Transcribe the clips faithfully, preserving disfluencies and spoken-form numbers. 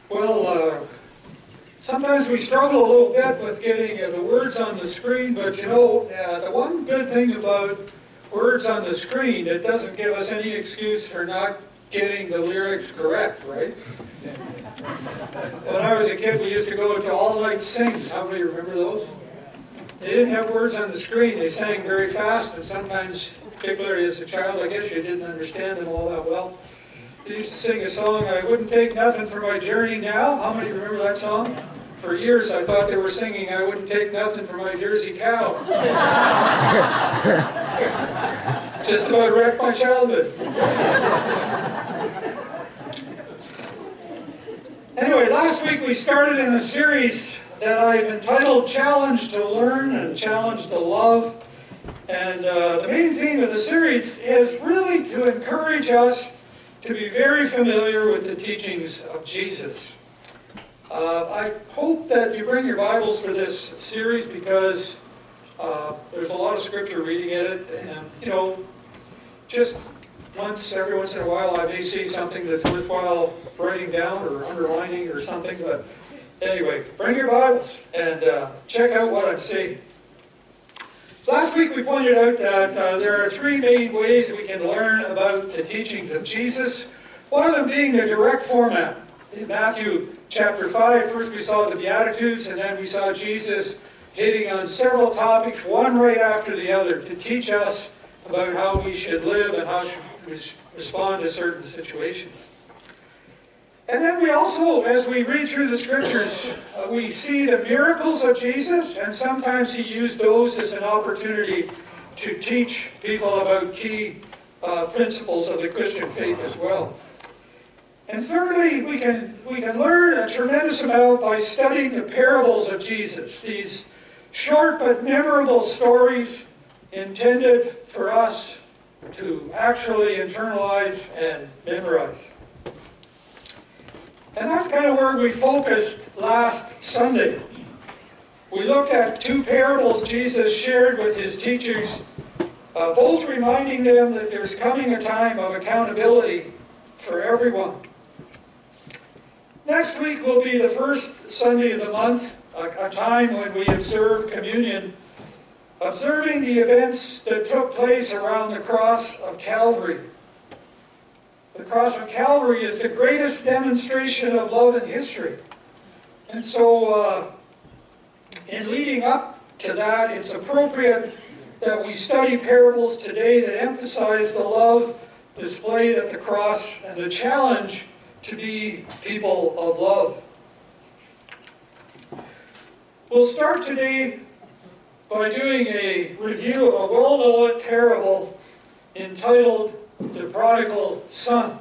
Well, uh, sometimes we struggle a little bit with getting uh, the words on the screen, but you know, uh, the one good thing about words on the screen, it doesn't give us any excuse for not getting the lyrics correct, right? When I was a kid, we used to go to all-night sings. How many remember those? They didn't have words on the screen. They sang very fast, and sometimes, particularly as a child, I guess you didn't understand them all that well. They used to sing a song, I wouldn't take nothing for my journey now. How many remember that song? For years I thought they were singing, I wouldn't take nothing for my Jersey cow. Just about wrecked my childhood. Anyway, last week we started in a series that I've entitled Challenge to Learn and Challenge to Love. And uh, the main theme of the series is really to encourage us to be very familiar with the teachings of Jesus. Uh, I hope that you bring your Bibles for this series because uh, there's a lot of scripture reading in it, and you know, just once, every once in a while I may see something that's worthwhile writing down or underlining or something, but anyway, bring your Bibles and uh, check out what I'm saying. Last week we pointed out that uh, there are three main ways we can learn about the teachings of Jesus. One of them being the direct format. In Matthew chapter five, first we saw the Beatitudes, and then we saw Jesus hitting on several topics, one right after the other, to teach us about how we should live and how we should respond to certain situations. And then we also, as we read through the scriptures, uh, we see the miracles of Jesus, and sometimes he used those as an opportunity to teach people about key uh, principles of the Christian faith as well. And thirdly, we can, we can learn a tremendous amount by studying the parables of Jesus, these short but memorable stories intended for us to actually internalize and memorize. And that's kind of where we focused last Sunday. We looked at two parables Jesus shared with his teachers, uh, both reminding them that there's coming a time of accountability for everyone. Next week will be the first Sunday of the month, a, a time when we observe communion, observing the events that took place around the cross of Calvary. The cross of Calvary is the greatest demonstration of love in history. And so, uh, in leading up to that, it's appropriate that we study parables today that emphasize the love displayed at the cross and the challenge to be people of love. We'll start today by doing a review of a well-known parable entitled The Prodigal Son.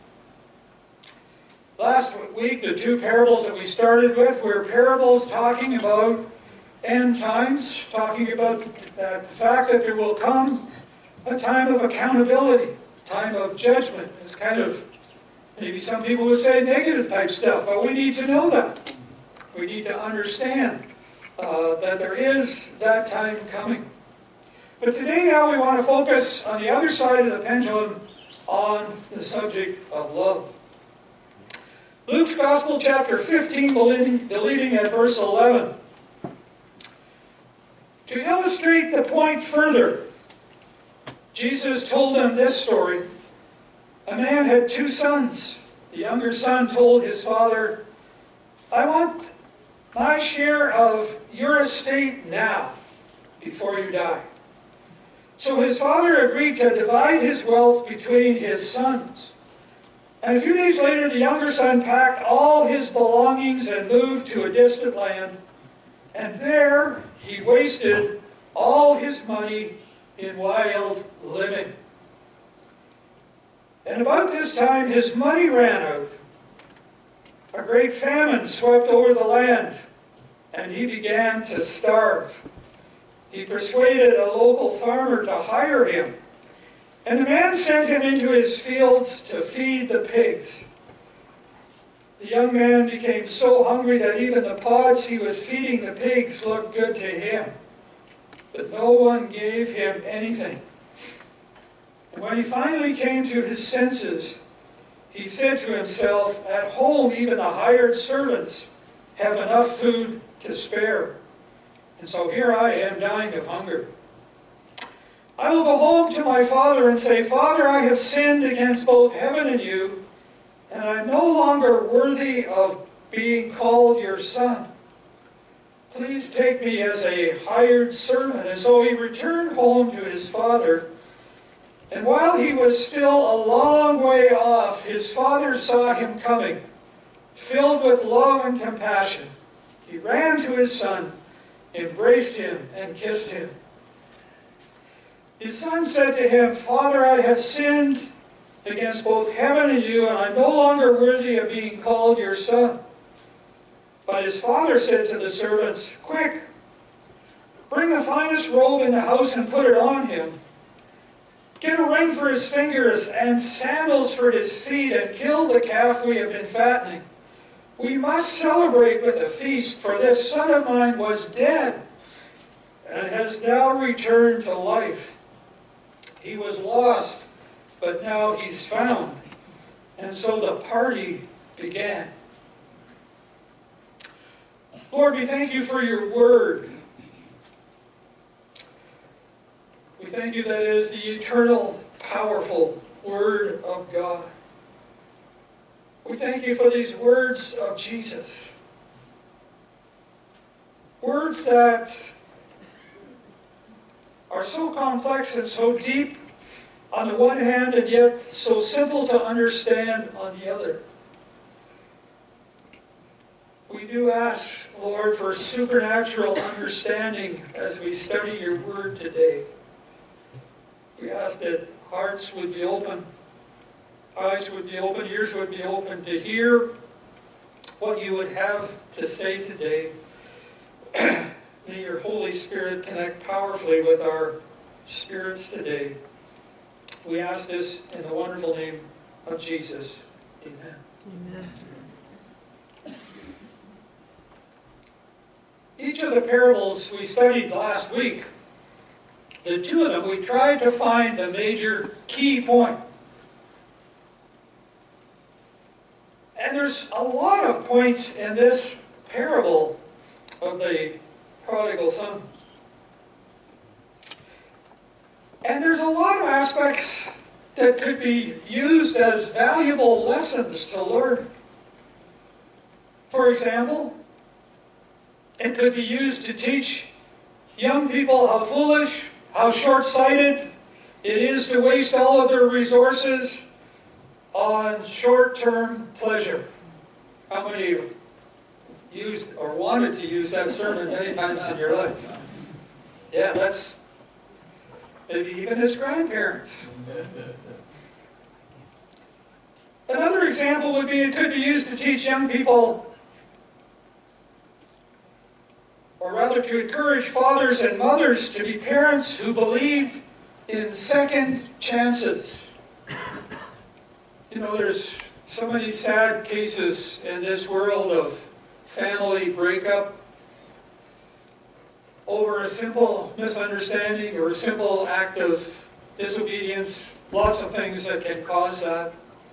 Last week, the two parables that we started with were parables talking about end times, talking about the fact that there will come a time of accountability, a time of judgment. It's kind of, maybe some people would say negative type stuff, but we need to know that. We need to understand uh, that there is that time coming. But today now we want to focus on the other side of the pendulum on the subject of love. Luke's Gospel, chapter fifteen, deleting at verse eleven. To illustrate the point further, Jesus told them this story. A man had two sons. The younger son told his father, I want my share of your estate now, before you die. So his father agreed to divide his wealth between his sons. And a few days later, the younger son packed all his belongings and moved to a distant land. And there he wasted all his money in wild living. And about this time, his money ran out. A great famine swept over the land, and he began to starve. He persuaded a local farmer to hire him, and the man sent him into his fields to feed the pigs. The young man became so hungry that even the pods he was feeding the pigs looked good to him, but no one gave him anything. And when he finally came to his senses, he said to himself, "At home even the hired servants have enough food to spare. And so here I am dying of hunger. I will go home to my father and say, 'Father, I have sinned against both heaven and you, and I am no longer worthy of being called your son. Please take me as a hired servant.' And so he returned home to his father. And while he was still a long way off, his father saw him coming, filled with love and compassion. He ran to his son, embraced him, and kissed him. His son said to him, 'Father, I have sinned against both heaven and you, and I'm no longer worthy of being called your son.' But his father said to the servants, 'Quick, bring the finest robe in the house and put it on him. Get a ring for his fingers and sandals for his feet, and kill the calf we have been fattening. We must celebrate with a feast, for this son of mine was dead and has now returned to life. He was lost, but now he's found.' And so the party began." Lord, we thank you for your word. We thank you that it is the eternal, powerful word of God. We thank you for these words of Jesus. Words that are so complex and so deep on the one hand, and yet so simple to understand on the other. We do ask, Lord, for supernatural understanding as we study your word today. We ask that hearts would be open, eyes would be open, ears would be open to hear what you would have to say today. May your Holy Spirit connect powerfully with our spirits today. We ask this in the wonderful name of Jesus. Amen. Amen. Each of the parables we studied last week, the two of them, we tried to find the major key point. And there's a lot of points in this parable of the prodigal son. And there's a lot of aspects that could be used as valuable lessons to learn. For example, it could be used to teach young people how foolish, how short-sighted it is to waste all of their resources on short-term pleasure. How many of you used or wanted to use that sermon many times in your life? Yeah, that's maybe even as grandparents. Another example would be it could be used to teach young people, or rather to encourage fathers and mothers to be parents who believed in second chances. You know, there's so many sad cases in this world of family breakup over a simple misunderstanding or a simple act of disobedience. Lots of things that can cause that.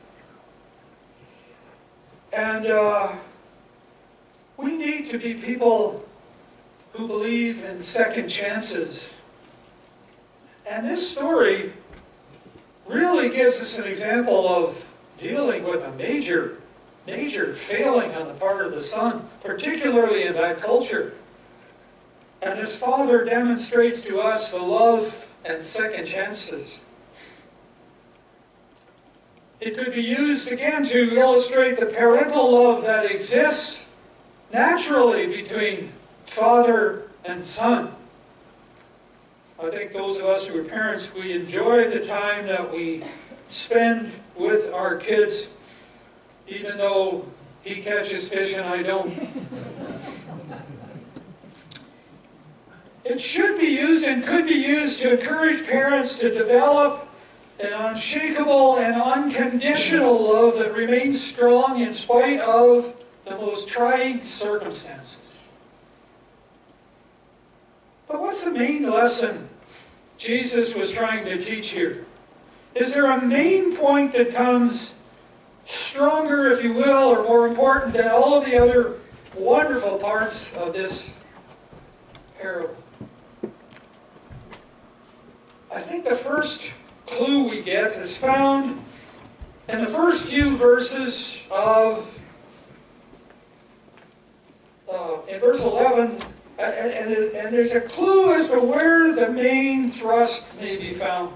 And uh, we need to be people who believe in second chances. And this story really gives us an example of dealing with a major, major failing on the part of the son, particularly in that culture. And his father demonstrates to us the love and second chances. It could be used again to illustrate the parental love that exists naturally between father and son. I think those of us who are parents, we enjoy the time that we spend with our kids, even though he catches fish and I don't. It should be used and could be used to encourage parents to develop an unshakable and unconditional love that remains strong in spite of the most trying circumstances. But what's the main lesson Jesus was trying to teach here? Is there a main point that comes stronger, if you will, or more important than all of the other wonderful parts of this parable. I think the first clue we get is found in the first few verses of, uh, in verse eleven, and, and, and there's a clue as to where the main thrust may be found.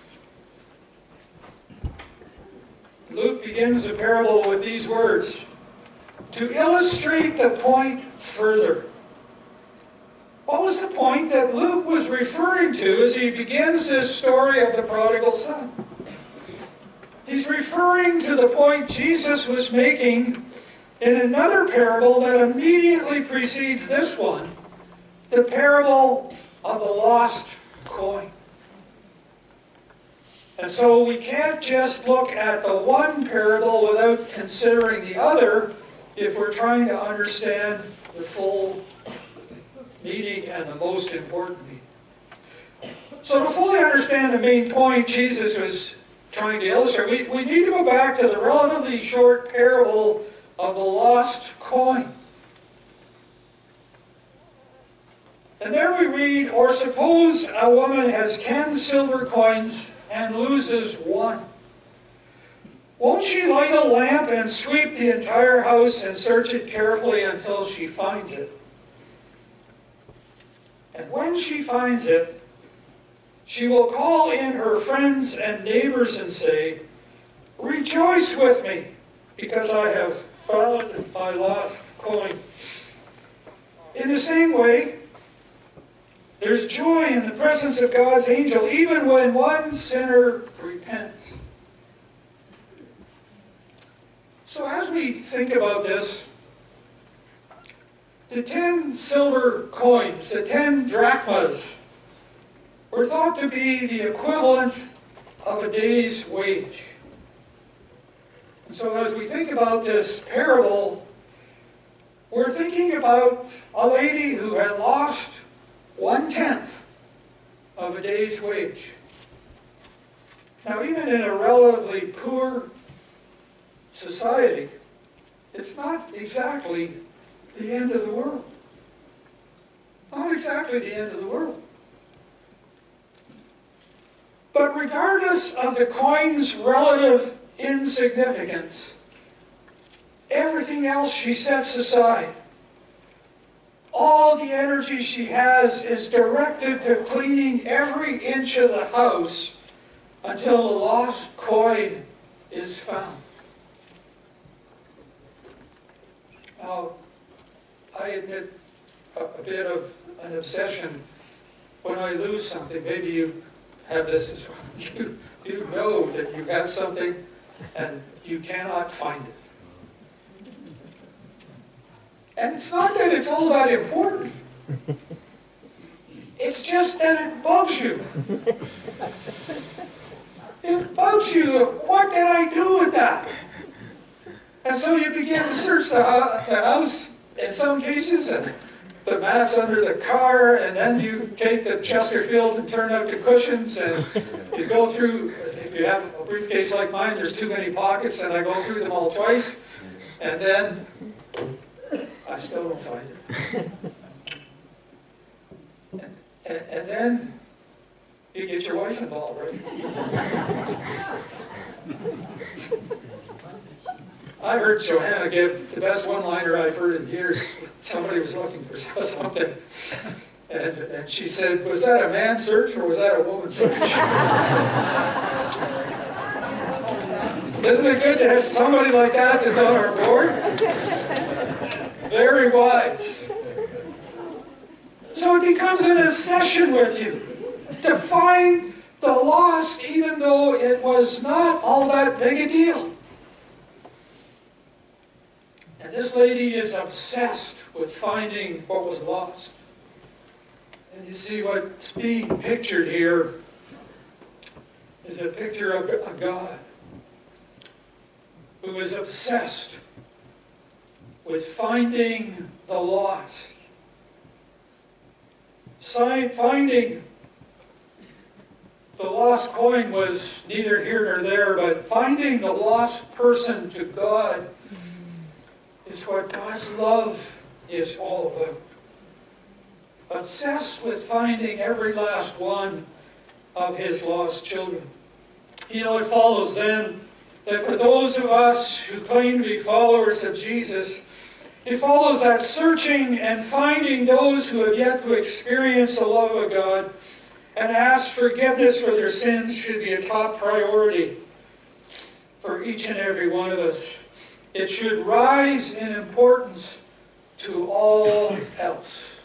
Luke begins the parable with these words, to illustrate the point further. What was the point that Luke was referring to as he begins this story of the prodigal son? He's referring to the point Jesus was making in another parable that immediately precedes this one, the parable of the lost coin. And so we can't just look at the one parable without considering the other if we're trying to understand the full meaning and the most important meaning. So to fully understand the main point Jesus was trying to illustrate, we, we need to go back to the relatively short parable of the lost coin. And there we read, or suppose a woman has ten silver coins and loses one. Won't she light a lamp and sweep the entire house and search it carefully until she finds it? And when she finds it, she will call in her friends and neighbors and say, rejoice with me, because I have found my lost coin. In the same way, there's joy in the presence of God's angel, even when one sinner repents. So as we think about this, the ten silver coins, the ten drachmas, were thought to be the equivalent of a day's wage. And so as we think about this parable, we're thinking about a lady who had lost one-tenth of a day's wage. Now, even in a relatively poor society, it's not exactly the end of the world. Not exactly the end of the world. But regardless of the coin's relative insignificance, everything else she sets aside, all the energy she has is directed to cleaning every inch of the house until the lost coin is found. Now, I admit a, a bit of an obsession when I lose something. Maybe you have this as well. You, you know that you have something and you cannot find it. And it's not that it's all that important. It's just that it bugs you. It bugs you. What did I do with that? And so you begin to search the, uh, the house, in some cases, and the mats under the car, and then you take the Chesterfield and turn out the cushions, and you go through, if you have a briefcase like mine, there's too many pockets, and I go through them all twice, and then I still don't find it. And, and, and then you get your wife involved, right? I heard Johanna give the best one-liner I've heard in years. Somebody was looking for something, and, and she said, was that a man search or was that a woman search? Isn't it good to have somebody like that that's on our board? Very wise. So it becomes an obsession with you to find the lost, even though it was not all that big a deal. And this lady is obsessed with finding what was lost. And you see what's being pictured here is a picture of a God who is obsessed with finding the lost. Finding the lost coin was neither here nor there, but finding the lost person to God is what God's love is all about. Obsessed with finding every last one of his lost children. You know, it follows then that for those of us who claim to be followers of Jesus, it follows that searching and finding those who have yet to experience the love of God and ask forgiveness for their sins should be a top priority for each and every one of us. It should rise in importance to all else.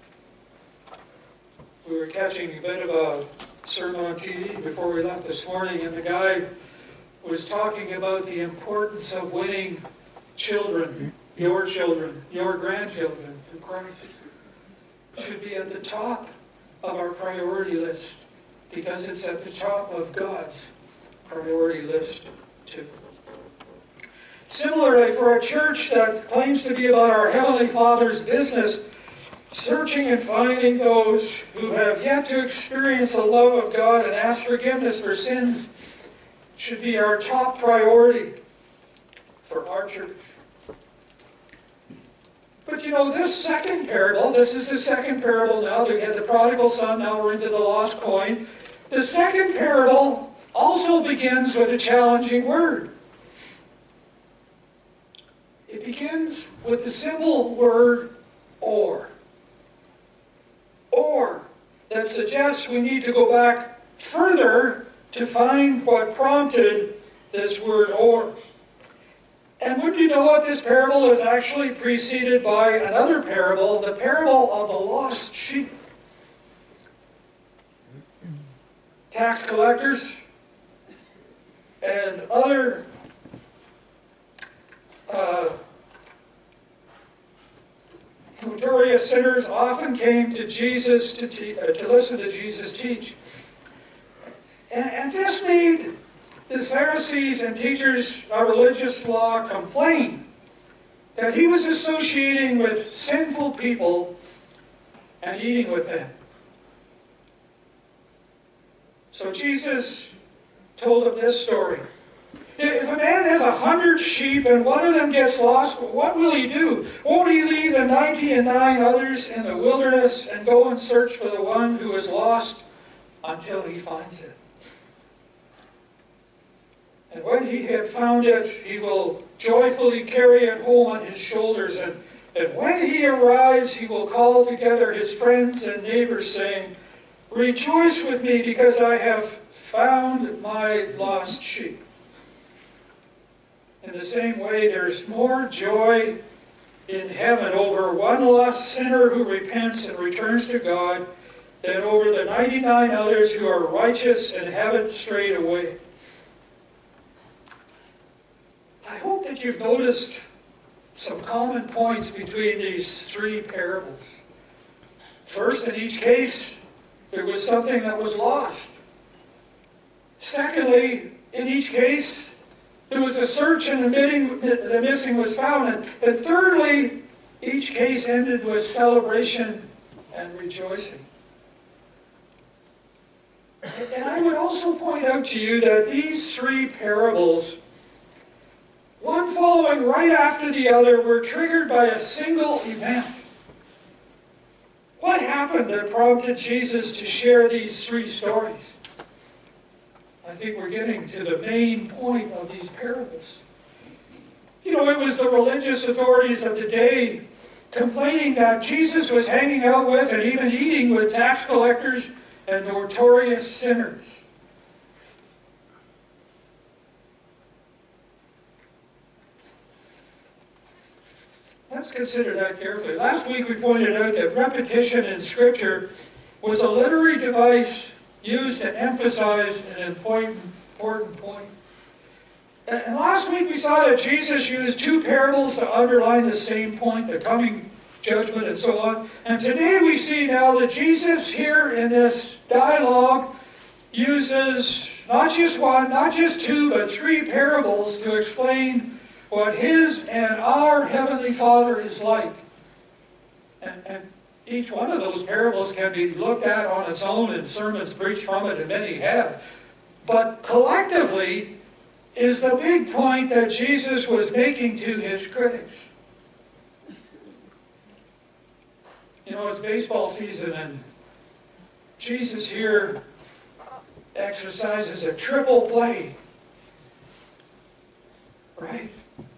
We were catching a bit of a sermon on T V before we left this morning, and the guy was talking about the importance of winning children, your children, your grandchildren to Christ. It should be at the top of our priority list because it's at the top of God's priority list too. Similarly, for a church that claims to be about our Heavenly Father's business, searching and finding those who have yet to experience the love of God and ask forgiveness for sins should be our top priority for our church. But you know, this second parable, this is the second parable now. We had the prodigal son, now we're into the lost coin. The second parable also begins with a challenging word. It begins with the simple word, or. Or, that suggests we need to go back further to find what prompted this word, or. And wouldn't you know what, this parable is actually preceded by another parable, the parable of the lost sheep. Tax collectors and other uh, notorious sinners often came to Jesus to, te uh, to listen to Jesus teach. And, and this made the Pharisees and teachers of religious law complain that he was associating with sinful people and eating with them. So Jesus told them this story. If a man has a hundred sheep and one of them gets lost, what will he do? Won't he leave the ninety and nine others in the wilderness and go and search for the one who is lost until he finds it? And when he had found it, he will joyfully carry it home on his shoulders. And, and when he arrives, he will call together his friends and neighbors, saying, "Rejoice with me, because I have found my lost sheep." In the same way, there's more joy in heaven over one lost sinner who repents and returns to God than over the ninety-nine others who are righteous and haven't strayed away. I hope that you've noticed some common points between these three parables. First, in each case, there was something that was lost. Secondly, in each case, there was a search and the missing was found. And thirdly, each case ended with celebration and rejoicing. And I would also point out to you that these three parables, one following right after the other, were triggered by a single event. What happened that prompted Jesus to share these three stories? I think we're getting to the main point of these parables. You know, it was the religious authorities of the day complaining that Jesus was hanging out with and even eating with tax collectors and notorious sinners. Let's consider that carefully. Last week we pointed out that repetition in Scripture was a literary device used to emphasize an important, important point. And last week we saw that Jesus used two parables to underline the same point, the coming judgment and so on. And today we see now that Jesus here in this dialogue uses not just one, not just two, but three parables to explain what his and our Heavenly Father is like. And, and Each one of those parables can be looked at on its own and sermons preached from it, and many have. But collectively is the big point that Jesus was making to his critics. You know, it's baseball season, and Jesus here exercises a triple play. Right?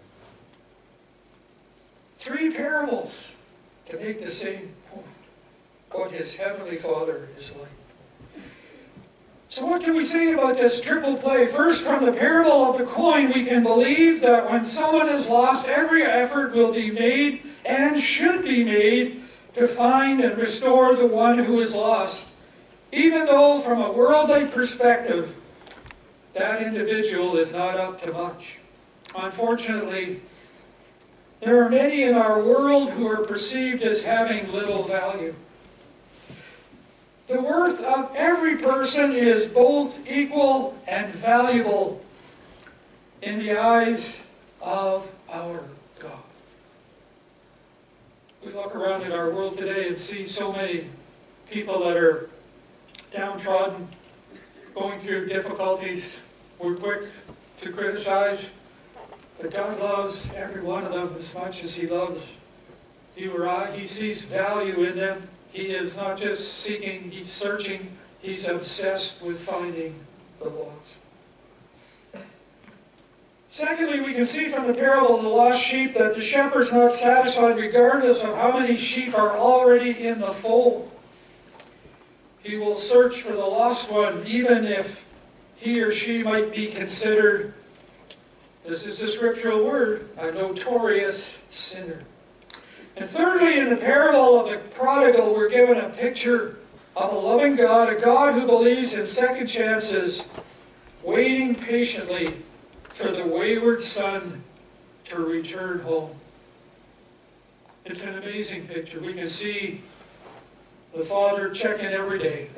Three parables to make the same point. What his heavenly Father is like. So what can we say about this triple play? First, from the parable of the coin, we can believe that when someone is lost, every effort will be made and should be made to find and restore the one who is lost. Even though from a worldly perspective, that individual is not up to much. Unfortunately, there are many in our world who are perceived as having little value. The worth of every person is both equal and valuable in the eyes of our God. We look around in our world today and see so many people that are downtrodden, going through difficulties. We're quick to criticize, but God loves every one of them as much as he loves you or I. He sees value in them. He is not just seeking, he's searching, he's obsessed with finding the lost. Secondly, we can see from the parable of the lost sheep that the shepherd's not satisfied regardless of how many sheep are already in the fold. He will search for the lost one even if he or she might be considered, this is the scriptural word, a notorious sinner. And thirdly, in the parable of the prodigal, we're given a picture of a loving God, a God who believes in second chances, waiting patiently for the wayward son to return home. It's an amazing picture. We can see the father checking every day.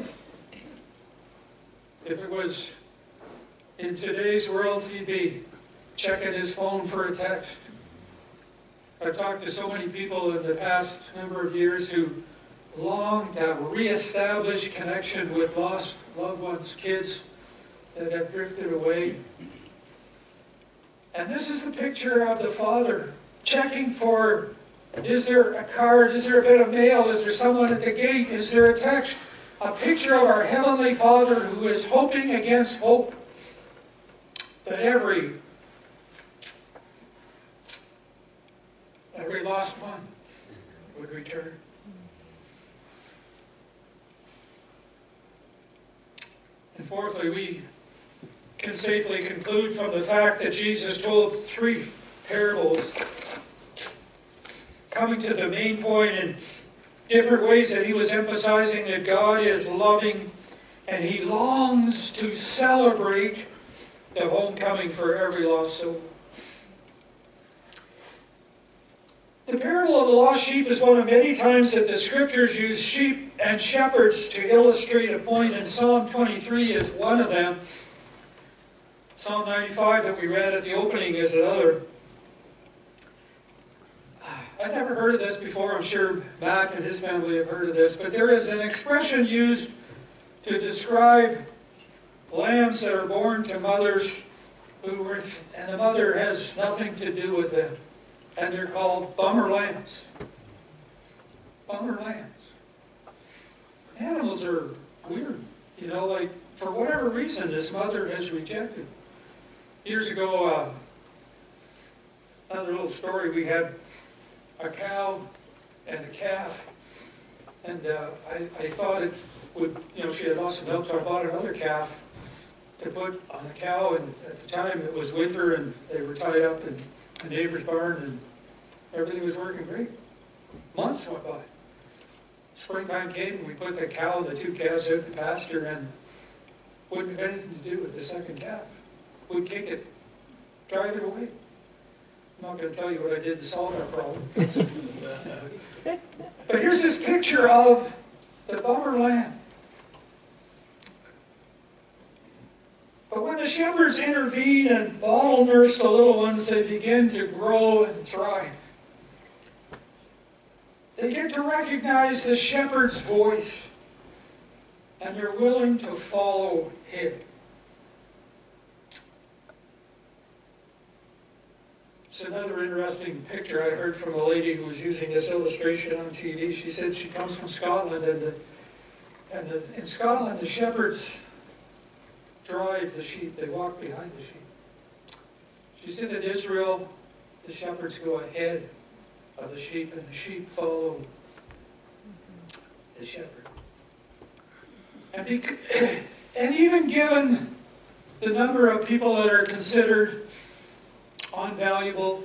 If it was in today's world, he'd be checking his phone for a text. I've talked to so many people in the past number of years who long to reestablish connection with lost loved ones, kids that have drifted away. And this is the picture of the father checking for, is there a card, is there a bit of mail, is there someone at the gate, is there a text? A picture of our Heavenly Father who is hoping against hope that every every lost one would return. And fourthly, we can safely conclude from the fact that Jesus told three parables, coming to the main point in different ways, that he was emphasizing that God is loving and he longs to celebrate the homecoming for every lost soul. The parable of the lost sheep is one of many times that the scriptures use sheep and shepherds to illustrate a point, and Psalm twenty-three is one of them. Psalm ninety-five that we read at the opening is another. I've never heard of this before. I'm sure Matt and his family have heard of this, but there is an expression used to describe lambs that are born to mothers who were, and the mother has nothing to do with them. And they're called bummer lambs. Bummer lambs. Animals are weird. You know, like, for whatever reason, this mother has rejected. Years ago, uh, another little story, we had a cow and a calf. And uh, I, I thought it would, you know, she had lost some milk, so I bought another calf to put on the cow. And at the time, it was winter, and they were tied up in a neighbor's barn, and everything was working great. Months went by. Springtime came, and we put the cow and the two calves out to pasture, and wouldn't have anything to do with the second calf. We'd kick it, drive it away. I'm not going to tell you what I did to solve that problem. But here's this picture of the bummer lamb. But when the shepherds intervene and bottle nurse the little ones, they begin to grow and thrive. They They get to recognize the shepherd's voice, and they're willing to follow him. It's another interesting picture I heard from a lady who was using this illustration on T V. She said she comes from Scotland, and, the, and the, in Scotland the shepherds drive the sheep. They walk behind the sheep. She said in Israel, the shepherds go ahead of the sheep, and the sheep follow the shepherd. And, be, and even given the number of people that are considered unvaluable,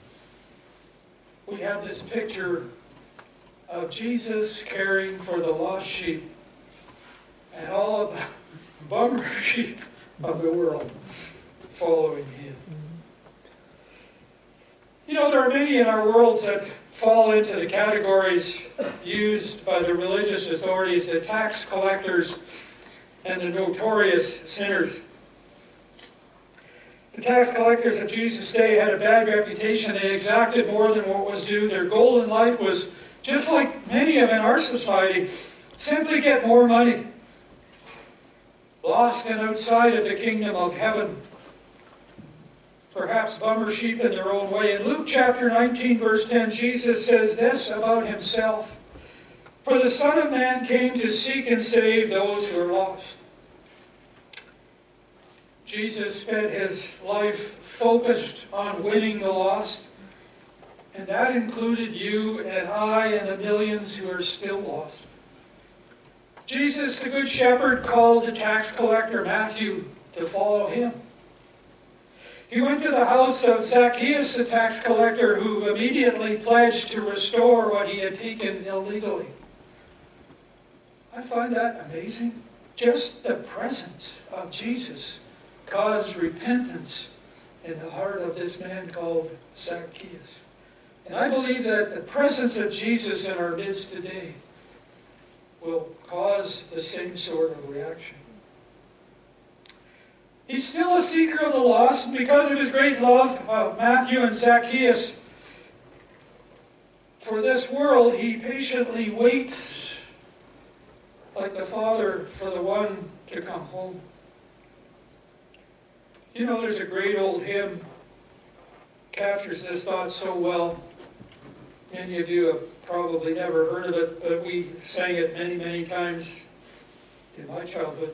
we have this picture of Jesus caring for the lost sheep and all of the bummer sheep of the world following him. You know, there are many in our worlds that fall into the categories used by the religious authorities, the tax collectors and the notorious sinners. The tax collectors of Jesus' day had a bad reputation. They exacted more than what was due. Their goal in life was, just like many of in our society, simply get more money. Lost and outside of the kingdom of heaven. Perhaps bummer sheep in their own way. In Luke chapter nineteen, verse ten, Jesus says this about himself: "For the Son of Man came to seek and save those who are lost." Jesus spent his life focused on winning the lost, and that included you and I and the millions who are still lost. Jesus, the Good Shepherd, called the tax collector Matthew to follow him. He went to the house of Zacchaeus, the tax collector, who immediately pledged to restore what he had taken illegally. I find that amazing. Just the presence of Jesus caused repentance in the heart of this man called Zacchaeus. And I believe that the presence of Jesus in our midst today will cause the same sort of reaction. He's still a seeker of the lost, and because of his great love of Matthew and Zacchaeus for this world, he patiently waits like the Father for the one to come home. You know, there's a great old hymn captures this thought so well. Many of you have probably never heard of it, but we sang it many, many times in my childhood.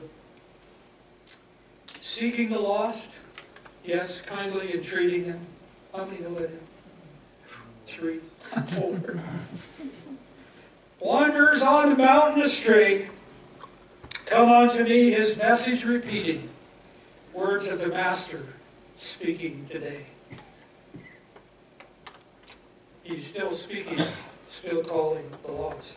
Seeking the lost, yes, kindly entreating them. How many know it? Three, four. Wanderers on the mountain astray, come unto me, his message repeating. Words of the Master speaking today. He's still speaking, still calling the lost.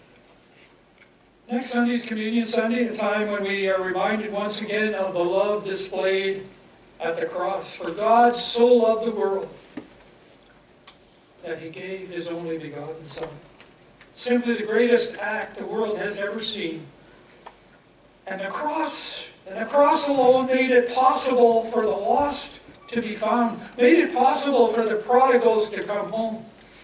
Next Sunday is Communion Sunday, a time when we are reminded once again of the love displayed at the cross. For God so loved the world that he gave his only begotten Son. Simply the greatest act the world has ever seen. And the cross, and the cross alone made it possible for the lost to be found, made it possible for the prodigals to come home.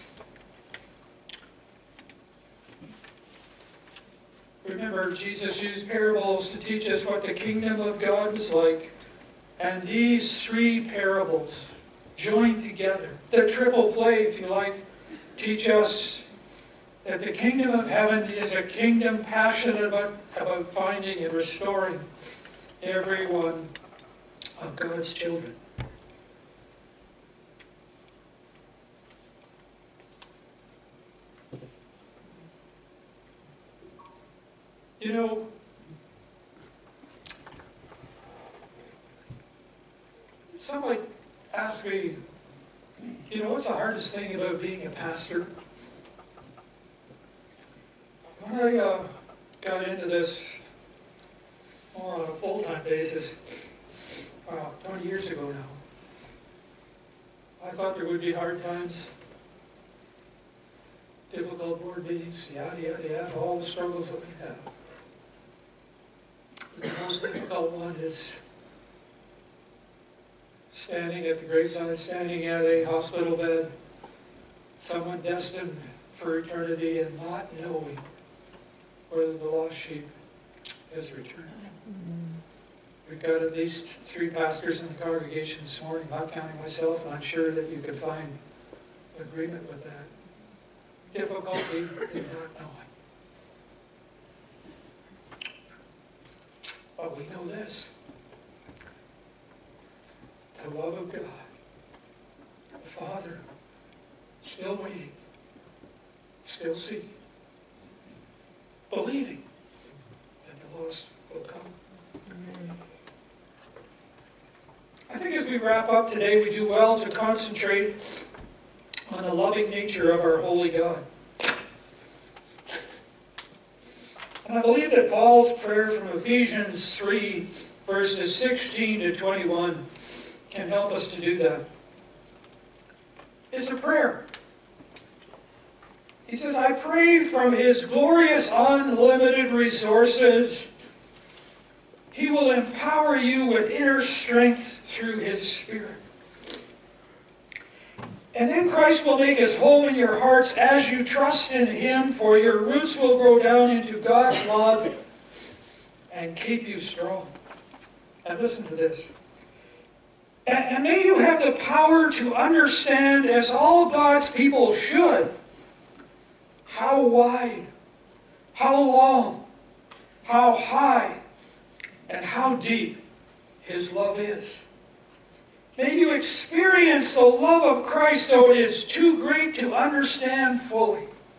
Remember, Jesus used parables to teach us what the kingdom of God was like. And these three parables, joined together, the triple play, if you like, teach us that the kingdom of heaven is a kingdom passionate about, about finding and restoring every one of God's children. You know, somebody asked me, you know, what's the hardest thing about being a pastor? When I uh, got into this more on a full-time basis, wow, twenty years ago now, I thought there would be hard times, difficult board meetings, yada, yada, yada, all the struggles that we have. The most difficult one is standing at the graveside, standing at a hospital bed, someone destined for eternity and not knowing whether the lost sheep has returned. We've got at least three pastors in the congregation this morning, not counting myself, and I'm sure that you could find agreement with that. Difficulty in not knowing. But we know this. The love of God, the Father, still waiting, still seeking, believing that the lost will come. Amen. I think as we wrap up today, we do well to concentrate on the loving nature of our holy God. And I believe that Paul's prayer from Ephesians three, verses sixteen to twenty-one, can help us to do that. It's a prayer. He says, I pray from His glorious unlimited resources, He will empower you with inner strength through His Spirit. And then Christ will make His home in your hearts as you trust in Him, for your roots will grow down into God's love and keep you strong. And listen to this. And, and may you have the power to understand, as all God's people should, how wide, how long, how high, and how deep His love is. May you experience the love of Christ, though it is too great to understand fully.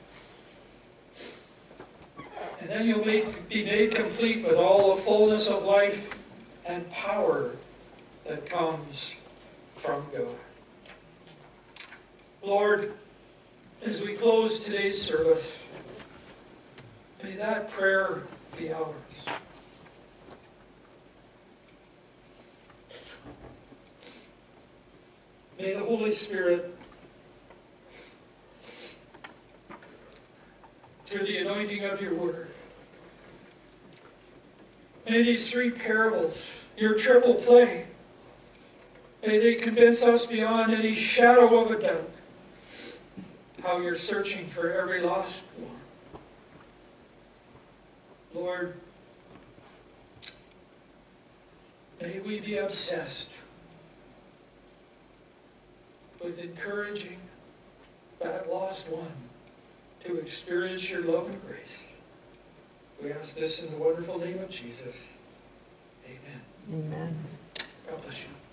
And then you'll be made complete with all the fullness of life and power that comes from God. Lord, as we close today's service, may that prayer be ours. May the Holy Spirit, through the anointing of your word, may these three parables, your triple play, may they convince us beyond any shadow of a doubt how you're searching for every lost one. Lord, may we be obsessed with encouraging that lost one to experience your love and grace. We ask this in the wonderful name of Jesus. Amen. Amen. God bless you.